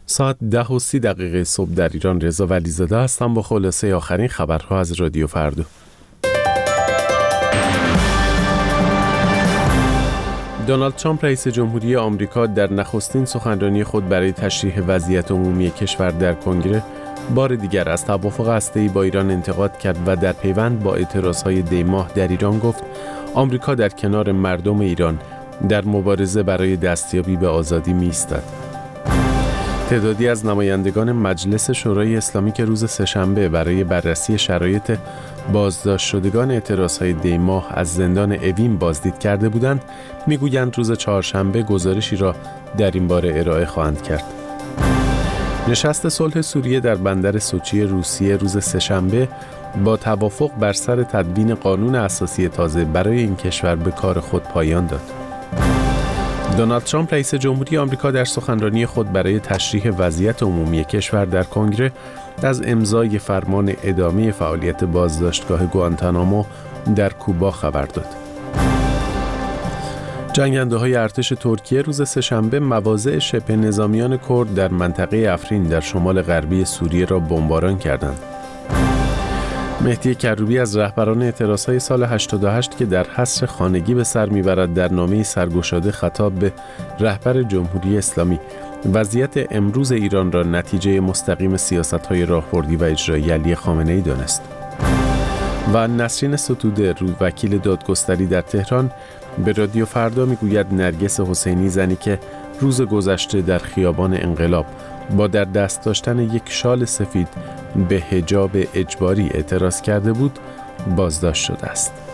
ساعت 10:30 صبح در ایران. رضا ولیزاده هستم با خلاصه آخرین خبرها از رادیو فردا. دونالد ترامپ رئیس جمهوری آمریکا در نخستین سخنرانی خود برای تشریح وضعیت عمومی کشور در کنگره بار دیگر از توافق هسته‌ای با ایران انتقاد کرد و در پیوند با اعتراضهای دی‌ماه در ایران گفت آمریکا در کنار مردم ایران در مبارزه برای دستیابی به آزادی می‌ایستد. تعدادی از نمایندگان مجلس شورای اسلامی که روز سه‌شنبه برای بررسی شرایط بازداشت شدگان اعتراضهای دی‌ماه از زندان اوین بازدید کرده بودند، میگویند روز چهارشنبه گزارشی را در این باره ارائه خواهند کرد. نشست صلح سوریه در بندر سوچی روسیه روز سه‌شنبه با توافق بر سر تدوین قانون اساسی تازه برای این کشور به کار خود پایان داد. دونالد ترامپ رئیس جمهوری آمریکا در سخنرانی خود برای تشریح وضعیت عمومی کشور در کنگره از امضای فرمان ادامه فعالیت بازداشتگاه گوانتانامو در کوبا خبر داد. جنگنده‌های ارتش ترکیه روز سه‌شنبه مواضع شبه نظامیان کرد در منطقه افرین در شمال غربی سوریه را بمباران کردند. مهدی کروبی از رهبران اعتراضهای سال 88 که در حصر خانگی به سر میبرد در نامه سرگشاده خطاب به رهبر جمهوری اسلامی وضعیت امروز ایران را نتیجه مستقیم سیاست‌های راهبردی و اجرایی علی خامنه‌ای دانست. و نسرین ستوده وکیل دادگستری در تهران به رادیو فردا میگوید نرگس حسینی، زنی که روز گذشته در خیابان انقلاب با در دست داشتن یک شال سفید به حجاب اجباری اعتراض کرده بود، بازداشت شده است.